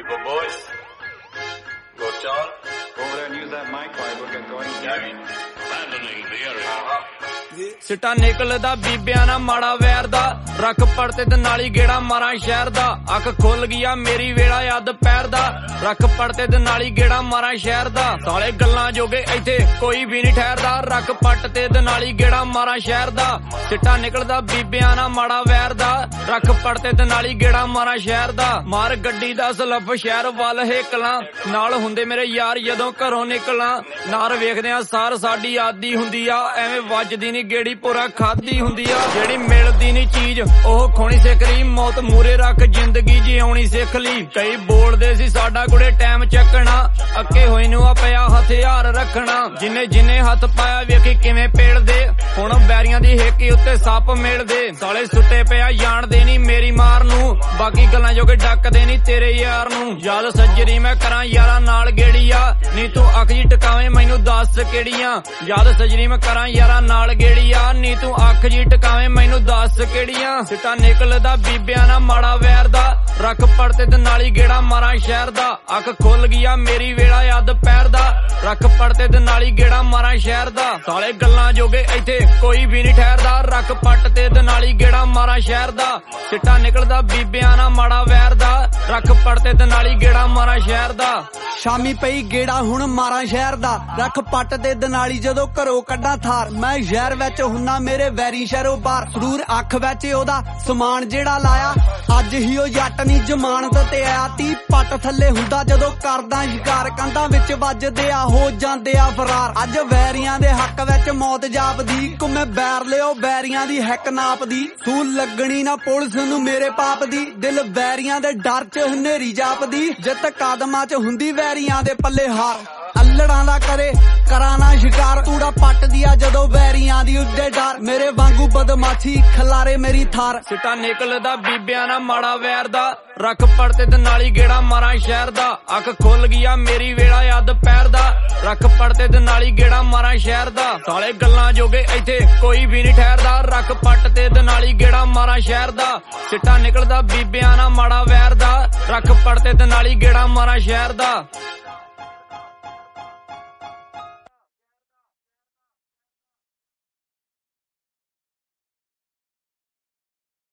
People boys, go John. Go over there and use that mic while we'll get going. Abandoning the area. ਸਿੱਟਾ ਨਿਕਲਦਾ ਬੀਬਿਆਂ ਨਾ ਮਾੜਾ ਵੈਰ ਦਾ ਰੱਖ ਪੜਤੇ ਤੇ ਨਾਲੀ ਗੇੜਾ ਮਾਰਾਂ ਸ਼ਹਿਰ ਦਾ ਅੱਖ ਖੁੱਲ ਗਿਆ ਮੇਰੀ ਵੇਲਾ ਯਾਦ ਪੈਰ ਦਾ ਰੱਖ ਪੜਤੇ ਤੇ ਨਾਲੀ ਗੇੜਾ ਮਾਰਾਂ ਸ਼ਹਿਰ ਦਾ ਸਾਲੇ ਗੱਲਾਂ ਜੋਗੇ ਇੱਥੇ ਕੋਈ ਵੀ ਨਹੀਂ ਠਹਿਰਦਾ ਰੱਖ ਪੱਟ ਤੇ ਨਾਲੀ ਗੇੜਾ ਮਾਰਾਂ ਸ਼ਹਿਰ ਦਾ ਸਿੱਟਾ ਨਿਕਲਦਾ ਬੀਬਿਆਂ ਨਾ ਮਾੜਾ ਵੈਰ ਦਾ ਰੱਖ ਪੜਤੇ ਤੇ ਨਾਲੀ ਗੇੜਾ ਮਾਰਾਂ ਸ਼ਹਿਰ ਦਾ ਮਾਰ ਗੱਡੀ ਦਾ ਸਲਫ ਸ਼ਹਿਰ ਵੱਲ ਹੇਕਲਾਂ ਨਾਲ ਹੁੰਦੇ ਮੇਰੇ ਯਾਰ ਜਦੋਂ ਘਰੋਂ ਨਿਕਲਾਂ ਨਾਰ ਵੇਖਦਿਆਂ ਸਾਰ ਸਾਡੀ ਆਦੀ ਹੁੰਦੀ ਆ ਐਵੇਂ ਵੱਜਦੀ ਨੀ ਗੇੜੀ ਪੂਰਾ ਖਾਦੀ ਹੁੰਦੀ ਆ ਜਿਹੜੀ ਮਿਲਦੀ ਨੀ ਚੀਜ਼ ਉਹ ਖੋਣੀ ਸਿੱਖ ਲਈ ਮੌਤ ਮੂਰੇ ਰੱਖ ਜ਼ਿੰਦਗੀ ਜਿਉਣੀ ਸਿੱਖ ਲਈ ਕਈ ਬੋਲਦੇ ਸੀ ਸਾਡਾ ਕੁੜੇ ਟਾਈਮ ਚੱਕਣਾ ਅੱਕੇ ਹੋਏ ਨੂੰ ਆ ਪਿਆ ਹਥਿਆਰ ਰੱਖਣਾ ਜਿੰਨੇ ਹੱਥ ਪਾਇਆ ਵੇਖੀ ਕਿਵੇਂ ਪੇੜਦੇ ਹੁਣ ਬੈਰੀਆਂ ਦੀ ਹੇਕੀ ਉੱਤੇ ਸੱਪ ਮਿਲਦੇ ਸਾਲੇ ਸੁੱਤੇ ਪਿਆ ਜਾਣਦੇ ਨੀ ਮੇਰੀ ਮਾਰ ਨੂੰ ਬਾਕੀ ਗੱਲਾਂ ਜੋਗੇ ਡੱਕਦੇ ਨੀ ਤੇਰੇ ਯਾਰ ਨੂੰ ਯਾਦ ਸੱਜਰੀ ਮੈਂ ਕਰਾਂ ਯਾਰਾਂ ਨਾਲ ਗੇੜੀ ਆ ਨੀ ਤੂੰ ਅੱਖ ਜੀ ਟਿਕਾਵੇਂ ਮੈਨੂੰ ਦੱਸ ਕਿਹੜੀਆਂ ਯਾਦ ਸੱਜਰੀ ਮੈਂ ਕਰਾਂ ਯਾਰਾਂ ਨਾਲ ਗੇੜੀ ਆ ਨੀ ਤੂੰ ਅੱਖ ਜੀ ਟਿਕਾਵੇਂ ਮੈਨੂੰ ਦੱਸ ਕਿਹੜੀਆਂ ਸਿੱਟਾ ਨਿਕਲਦਾ ਬੀਬਿਆਂ ਨਾ ਮਾੜਾ ਵੈਰ ਦਾ ਰੱਖ ਪੜਤੇ ਤੇ ਨਾਲੀ ਗੇੜਾ ਮਾਰਾਂ ਸ਼ਹਿਰ ਦਾ ਅੱਖ ਖੁੱਲ ਗਿਆ ਮੇਰੀ ਵੇਲਾ ਯਾਦ ਪੈਰ ਦਾ ਰੱਖ ਪੜਤੇ ਤੇ ਨਾਲੀ ਗੇੜਾ ਮਾਰਾਂ ਸ਼ਹਿਰ ਦਾ ਸਾਲੇ ਗੱਲਾਂ ਜੋਗੇ ਇੱਥੇ ਕੋਈ ਵੀ ਨਹੀਂ ਠਹਿਰਦਾ ਰੱਖ ਪੱਟ ਤੇ ਨਾਲੀ ਗੇੜਾ ਮਾਰਾਂ ਸ਼ਹਿਰ ਦਾ ਸਿੱਟਾ ਨਿਕਲਦਾ ਬੀਬਿਆਂ ਨਾ ਮਾੜਾ ਵੈਰ ਦਾ ਰੱਖ ਪੜਤੇ ਤੇ ਨਾਲੀ ਗੇੜਾ ਮਾਰਾਂ ਸ਼ਹਿਰ ਦਾ ਸ਼ਾਮੀ ਪਈ ਗੇੜਾ ਹੁਣ ਮਾਰਾਂ ਸ਼ਹਿਰ ਦਾ ਰੱਖ ਪੱਟ ਤੇ ਦਨਾਲੀ ਜਦੋਂ ਘਰੋਂ ਕੱਢਾਂ ਥਾਰ ਮੈਂ ਸ਼ਹਿਰ ਵਿੱਚ ਹੁੰਨਾ ਮੇਰੇ ਵੈਰੀ ਸ਼ਹਿਰੋਂ ਬਾਹਰ ਸਰੂਰ ਅੱਖ ਵਿੱਚ ਉਹਦਾ ਸਮਾਨ ਜਿਹੜਾ ਲਾਇਆ ਅੱਜ ਹੀ ਉਹ ਜੱਟ ਨੀ ਜ਼ਮਾਨਤ ਤੇ ਆਇਆ 30 ਪੱਟ ਥੱਲੇ ਹੁੰਦਾ ਜਦੋਂ ਕਰਦਾ ਸ਼ਿਕਾਰ ਕੰਧਾਂ ਵਿੱਚ ਵੱਜਦੇ ਆ ਹੋ ਜਾਂਦੇ ਆ ਫਰਾਰ ਅੱਜ ਵੈਰੀਆਂ ਦੇ ਹੱਕ ਵਿੱਚ ਮੌਤ ਜਾਪਦੀ ਘੁੰਮੇ ਬੈਰ ਲਿਓ ਵੈਰੀਆਂ ਦੀ ਹੈਕ ਨਾਪਦੀ ਸੂਲ ਲੱਗਣੀ ਨਾ ਪੁਲਿਸ ਨੂੰ ਮੇਰੇ ਪਾਪ ਦੀ ਦਿਲ ਵੈਰੀਆਂ ਦੇ ਡਰ ਚ ਹਨੇਰੀ ਜਾਪਦੀ ਜਿੱਤ ਕਦਮਾਂ ਚ ਹੁੰਦੀ ਵੈਰੀਆਂ ਦੇ ਪੱਲੇ ਹਾਰ ਅੱਲੜਾਂ ਦਾ ਕਰੇ ਕਰਾਂ ਨਾ ਸ਼ਿਕਾਰ ਤੂੜਾ ਪੱਟਦੀ ਆ ਜਦੋਂ ਵੈਰੀਆਂ ਦੀ ਉੱਡੇ ਡਰ ਮੇਰੇ ਵਾਂਗੂ ਬਦਮਾਸ਼ੀ ਖਲਾਰੇ ਮੇਰੀ ਥਾਰ ਸਿੱਟਾ ਨਿਕਲਦਾ ਬੀਬਿਆਂ ਨਾ ਮਾੜਾ ਵੈਰ ਦਾ ਰੱਖ ਪੜਤੇ ਤੇ ਨਾਲੀ ਗੇੜਾ ਮਾਰਾਂ ਸ਼ਹਿਰ ਦਾ ਅੱਖ ਖੁੱਲ ਗਿਆ ਮੇਰੀ ਵੇਲਾ ਯਾਦ ਪੈਰ ਦਾ ਰੱਖ ਪੜਤੇ ਤੇ ਨਾਲੀ ਗੇੜਾ ਮਾਰਾਂ ਸ਼ਹਿਰ ਦਾ ਸਾਲੇ ਗੱਲਾਂ ਜੋਗੇ ਇੱਥੇ ਕੋਈ ਵੀ ਨਹੀਂ ਠਹਿਰਦਾ ਰੱਖ ਪੱਟ ਤੇ ਨਾਲੀ ਗੇੜਾ ਮਾਰਾਂ ਸ਼ਹਿਰ ਦਾ ਸਿੱਟਾ ਨਿਕਲਦਾ ਬੀਬਿਆਂ ਨਾ ਮਾੜਾ ਵੈਰ ਦਾ ਰੱਖ ਪੜਤੇ ਤੇ ਨਾਲੀ ਗੇੜਾ ਮਾਰਾਂ ਸ਼ਹਿਰ ਦਾ